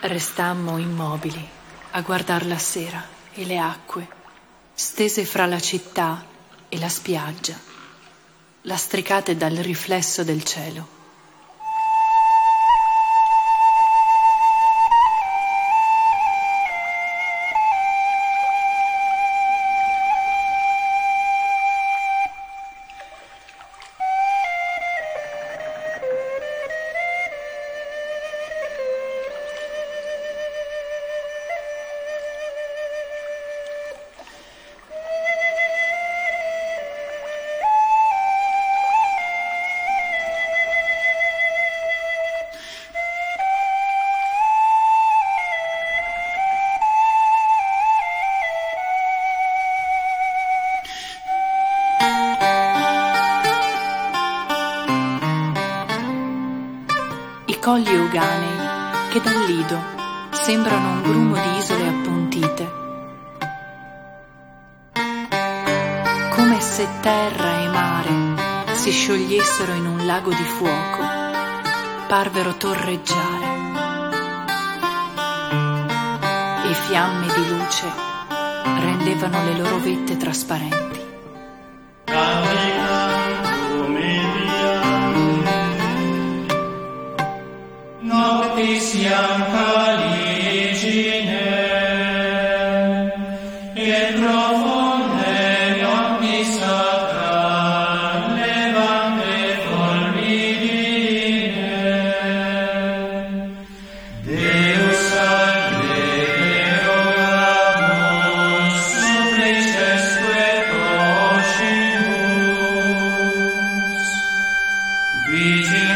Restammo immobili a guardar la sera e le acque, stese fra la città e la spiaggia, lastricate dal riflesso del cielo. I colli euganei che dal lido sembrano un grumo di isole appuntite, come se terra e mare si sciogliessero in un lago di fuoco, parvero torreggiare, e fiamme di luce rendevano le loro vette trasparenti. Noctis iam caligine, et profunde omnis sacra levante fulmine. Deus salve, erogamus, supplicesque poscimus, vigilans